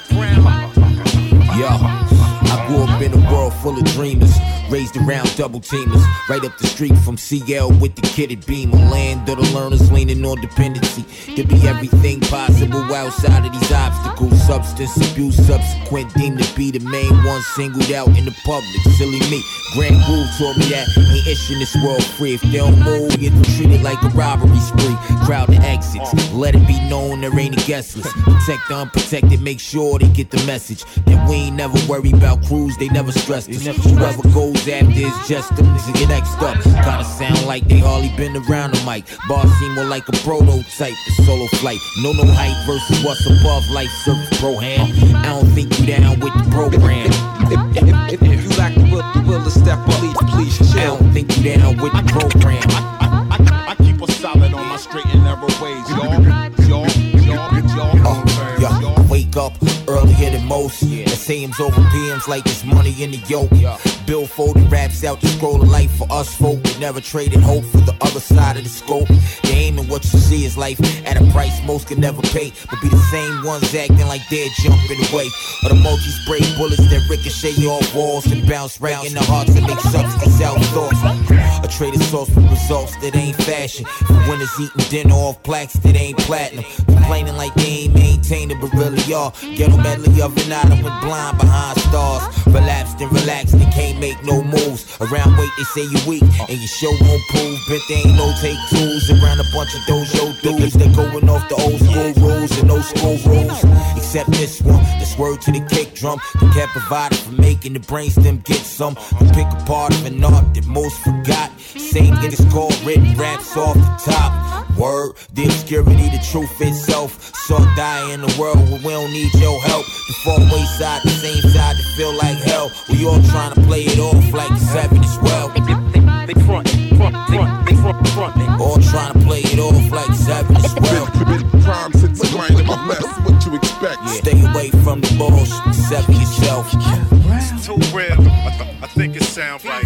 Brown. Yeah. I grew up in a world full of dreamers, raised around double teamers, right up the street from C L with the kitted beamer. Land of the learners leaning on dependency. To be everything possible outside of these obstacles. Substance abuse, subsequent deemed to be the main one singled out in the public. Silly me, Grand Groove told me that ain't itching this world free. If they don't move, get treated like a robbery spree. Crowd the exits, let it be known there ain't a guest list. Protect the unprotected, make sure they get the message that we ain't never worry about crews, they never stressed us. Whoever goes after is just them to get next up. Gotta sound like they hardly been around the mic. Bars seem more like a prototype, the solo flight. No, no height versus what's above life service pro ham. I don't think you down with the program. If, if, if, if you lack the will, the will to step up, please, please chill. I don't think you down with the program. I, I, I, I keep a solid on my straight and narrow ways, y'all. Y'all, y'all, y'all. Uh, yeah, I wake up earlier than most. Yeah. S A Ms over P Ms like there's money in the yoke. Yeah. Bill folding raps out the scroll of life for us folk. We never traded hope for the other side of the scope. The aim and what you see is life at a price most can never pay. But be the same ones acting like they're jumping away. Or the multi-spray bullets that ricochet off walls and bounce right in the hearts and make substance out thoughts. A traded source for results that ain't fashion. For winners eating dinner off plaques that ain't platinum. Complaining like they ain't maintaining but really are. Ghetto medley of an item with blind behind stars. Relapsed and relaxed and can't make no moves. Around weight they say you weak and your show won't prove. But they ain't no take tools around a bunch of dojo dudes that going off the old school rules and old school rules. Except this one, that's word to the kick drum. The cat provided for making the brainstem get some. You pick a part of an art that most forgot. Same get it's called written raps off the top. Word, the obscurity, the truth itself. Saw die in a world where we don't need your help. The far away side, the same side that feel like hell. We all trying to play it off like the seven as well. They front, front, front, they front, front. All trying to play it off like seven as well. Crimes hit the grind in my mess. What you expect? Yeah. Stay away from the bullshit. Seven yourself. It's too real. I, th- I think it sounds like.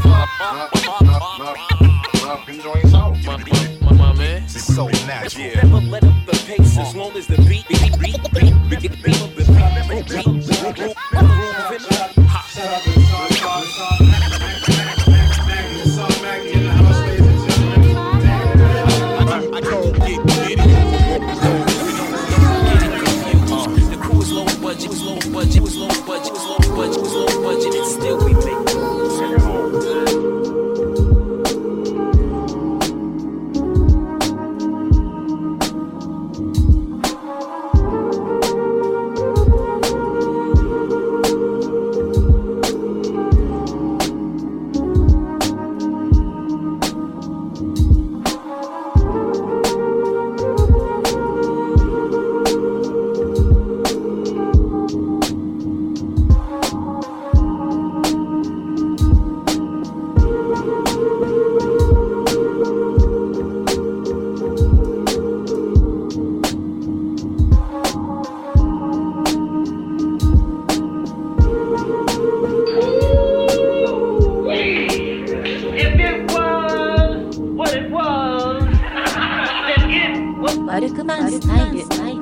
Enjoying sound. My man. It's so natural. Yeah. Never let up the pace as long as the beat, beat, beat, beat, beat, beat, beat, beat, beat, beat, beat, beat, beat, beat, beat, beat, beat, ワルクマンスタイル。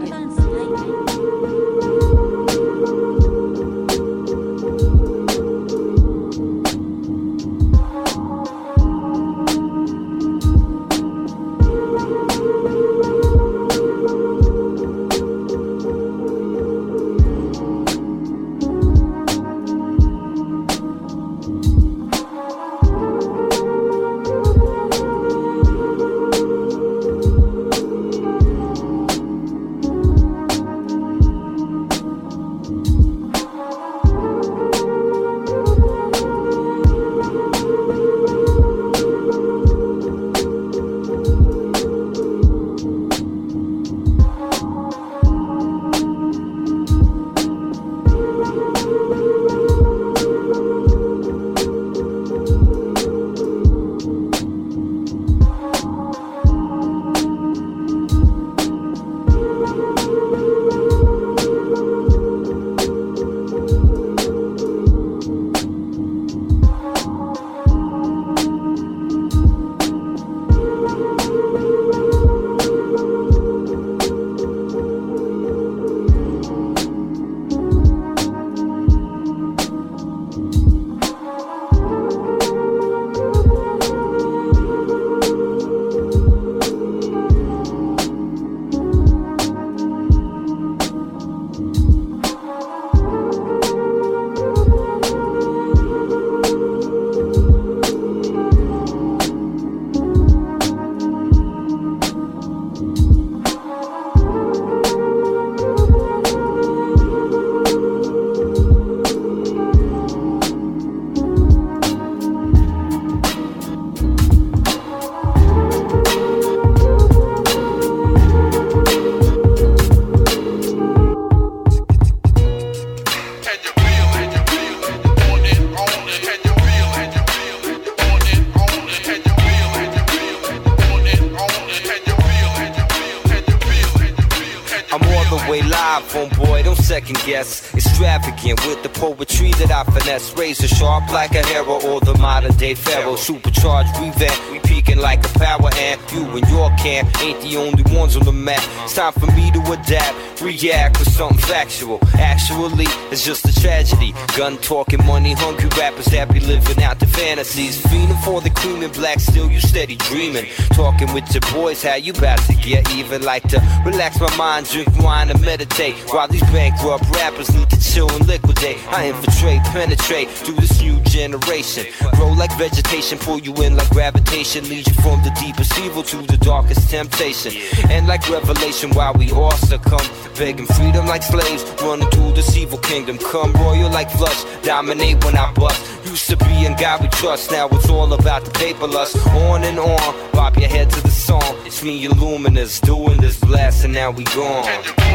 Second guess, extravagant with the poetry that I finesse. Razor sharp like a hero or the modern day pharaoh. Supercharged, revamp, we peaking like a power amp. You and your camp ain't the only ones on the map. It's time for me to adapt, react with something factual. Actually, it's just a tragedy. Gun talking, money hungry rappers that be living out the fantasies. Feeling for the cream and black, still you steady dreaming. Talking with your boys, how you about to get even? Like to relax my mind, drink wine and meditate. While these bankrupt rappers need to chill and liquidate. I infiltrate, penetrate through this new generation. Grow like vegetation, pull you in like gravitation. Lead you from the deepest evil to the darkest temptation. And like revelation, while we all succumb, begging freedom like slaves, running through this evil kingdom. Come royal like flush, dominate when I bust. Used to be in God we trust, now it's all about the paper lust. On and on, bob your head to the song. It's me, Illuminous, doing this blast and now we gone.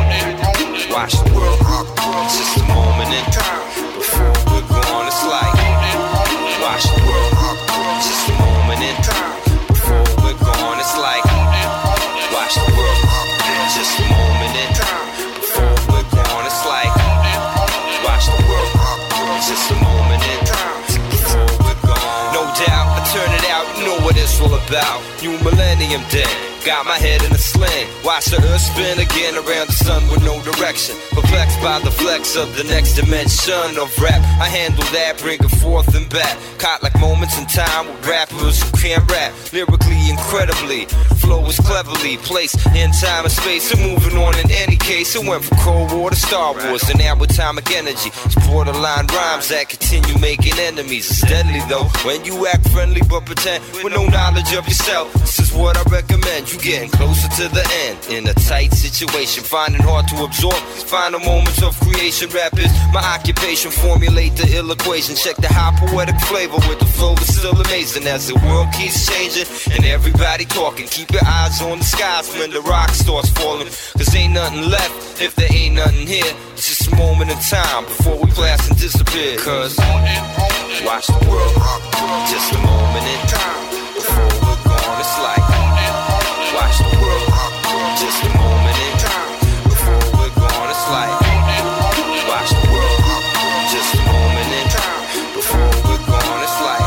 Watch the world rock, it's just a moment in time. Before we're gone, it's like watch the world rock, it's just a moment in time. Before we're gone, it's like watch the world rock, it's just a moment in time. Before we're gone, it's like watch the world rock, it's just a moment in time. Before we're gone, no doubt, I turn it out, you know what it's all about. New millennium then. Got my head in a sling. Watch the earth spin again around the sun with no direction. Perplexed by the flex of the next dimension of rap. I handle that, bring it forth and back. Caught like moments in time with rappers who can't rap. Lyrically, incredibly. Flow is cleverly placed in time and space. And moving on in any case. It went from Cold War to Star Wars. And now with atomic energy. It's borderline rhymes that continue making enemies. It's deadly though. When you act friendly but pretend with no knowledge of yourself. This is what I recommend. You getting closer to the end in a tight situation, finding hard to absorb these final moments of creation. Rap is my occupation, formulate the ill equation. Check the high poetic flavor with the flow is still amazing as the world keeps changing and everybody talking. Keep your eyes on the skies when the rock starts falling, cause ain't nothing left if there ain't nothing here. It's just a moment in time before we blast and disappear. Cause watch the world rock, just a moment in time before we're gone. It's like watch the world rock, just a moment in time before we're gone. It's like watch the world rock, just a moment in time before we're gone. It's like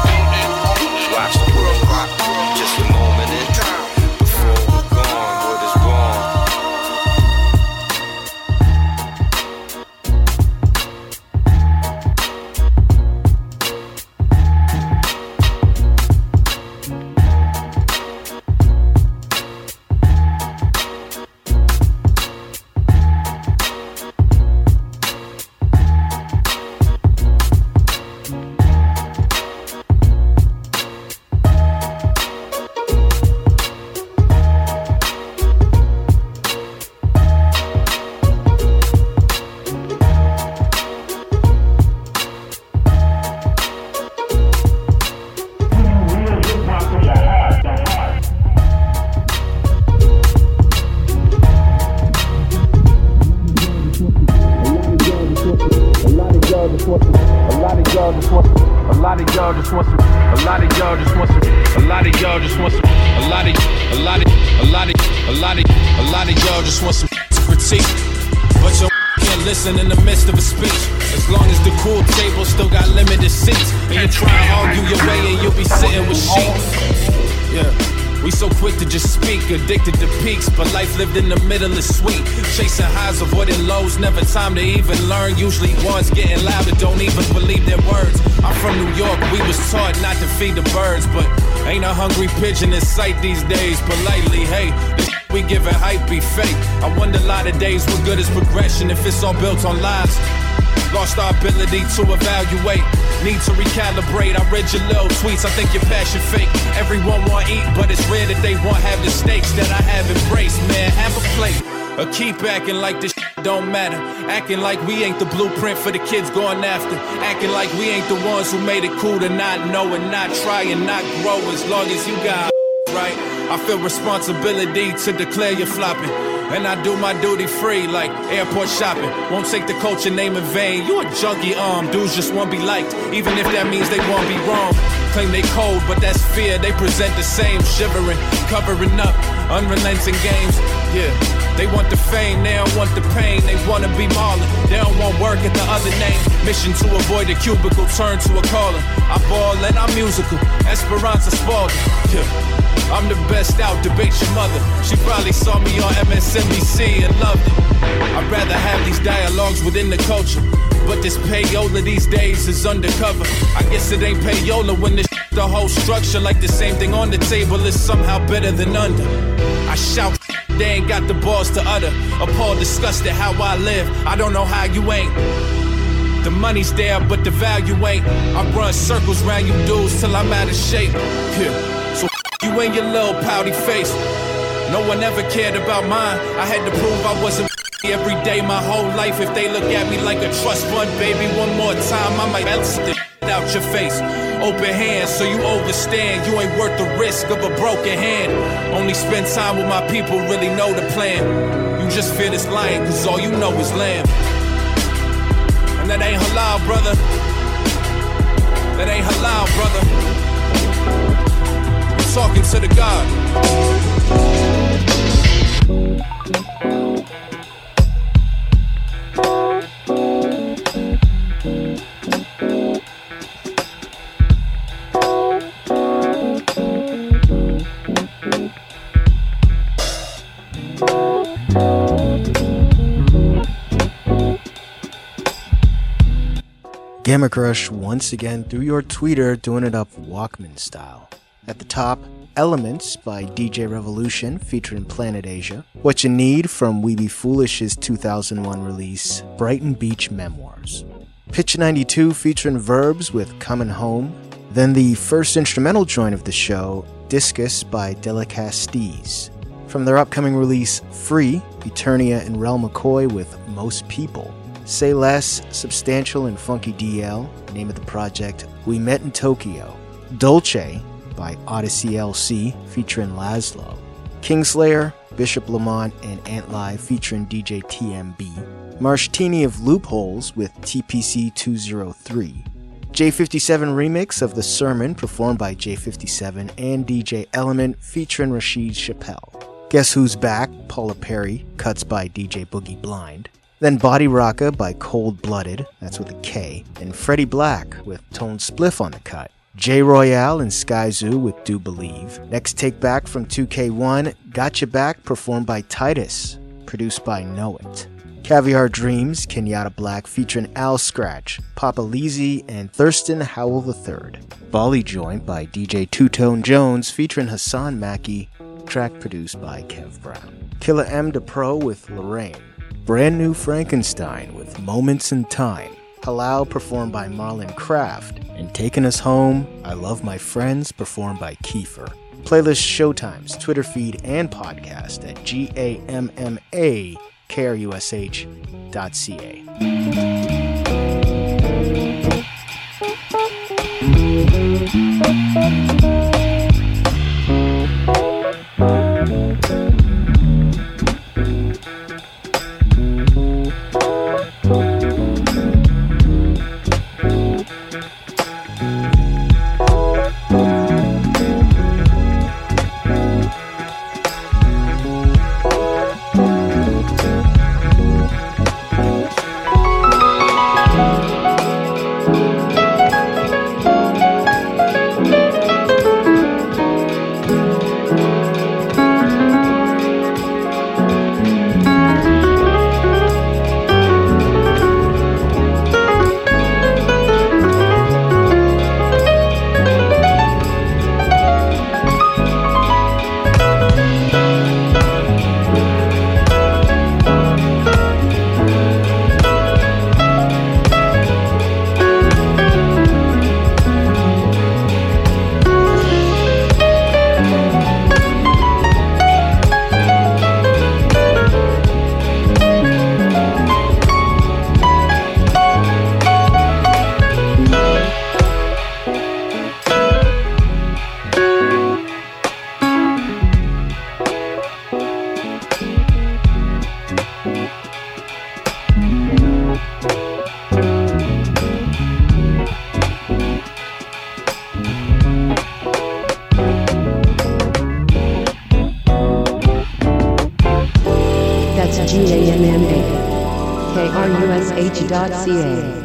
watch the world rock, just a moment in time before we're gone. What is wrong? lot of, a lot of y'all just want some critique, but you can't listen in the midst of a speech. As long as the cool table still got limited seats, and you try and argue your way and you'll be sitting with sheep. Yeah. We so quick to just speak, addicted to peaks, but life lived in the middle is sweet. Chasing highs, avoiding lows, never time to even learn. Usually ones getting louder, don't even believe their words. I'm from New York, we was taught not to feed the birds, but ain't a hungry pigeon in sight these days. Politely, hey, this we giving hype be fake. I wonder a lot of days what good is progression if it's all built on lies. Lost our ability to evaluate. Need to recalibrate. I read your little tweets, I think your passion fake. Everyone want eat, but it's rare that they want have the stakes that I have embraced. Man, have a plate, or keep acting like this shit don't matter. Acting like we ain't the blueprint for the kids going after. Acting like we ain't the ones who made it cool to not know and not try and not grow. As long as you got right, I feel responsibility to declare you flopping. And I do my duty free like airport shopping. Won't take the culture name in vain. You a junkie, um, dudes just won't be liked, even if that means they won't be wrong. Claim they cold, but that's fear. They present the same, shivering, covering up, unrelenting games. Yeah, they want the fame, they don't want the pain. They wanna be Marlon, they don't want work at the other name. Mission to avoid a cubicle, turn to a calling. I ball and I'm musical, Esperanza Spalding. Yeah. I'm the best out, debate your mother. She probably saw me on M S N B C and loved it. I'd rather have these dialogues within the culture, but this payola these days is undercover. I guess it ain't payola when this the whole structure, like the same thing on the table, is somehow better than under. I shout, they ain't got the balls to utter. Appalled, disgusted how I live. I don't know how you ain't. The money's there, but the value ain't. I run circles round you dudes till I'm out of shape. Yeah. So you and your little pouty face. No one ever cared about mine. I had to prove I wasn't every day my whole life. If they look at me like a trust fund, baby, one more time I might melt the out your face. Open hands so you overstand. You ain't worth the risk of a broken hand. Only spend time with my people, really know the plan. You just fear this lion cause all you know is lamb. And that ain't halal, brother. That ain't halal, brother. You're talking to the God. Gamma Crush once again through your tweeter, doing it up Walkman style. At the top, Elements by D J Revolution featuring Planet Asia. What You Need from We Be Foolish's two thousand one release, Brighton Beach Memoirs. Pitch ninety-two featuring Verbs with Comin' Home. Then the first instrumental joint of the show, Discus by Delicastes. From their upcoming release, Free, Eternia and Rel McCoy with Most People. Say Less, Substantial and Funky D L, name of the project, We Met in Tokyo. Dolce by Odyssey L C featuring Laszlo. Kingslayer, Bishop Lamont and Antlive featuring D J T M B. Marshtini of Loopholes with T P C two oh three. J fifty-seven remix of The Sermon performed by J fifty-seven and D J Element featuring Rashid Chappelle. Guess Who's Back, Paula Perry, cuts by D J Boogie Blind. Then Body Rocka by Cold Blooded, that's with a K, and Freddie Black with Tone Spliff on the cut. J Royale and Sky Zoo with Do Believe. Next Take Back from two K one, Gotcha Back performed by Titus, produced by Know It. Caviar Dreams, Kenyatta Black featuring Al Scratch, Papa Lizzy, and Thurston Howell the third. Bali Joint by D J Two Tone Jones featuring Hassan Maki, track produced by Kev Brown. Killer M DePro with Lorraine. Brand New Frankenstein with Moments in Time. Palau performed by Marlon Craft. And Taking Us Home, I Love My Friends performed by Kiefer. Playlist showtimes, Twitter feed, and podcast at G A M M A K R U S H dot C A. G A M M A K R U S H dot C A.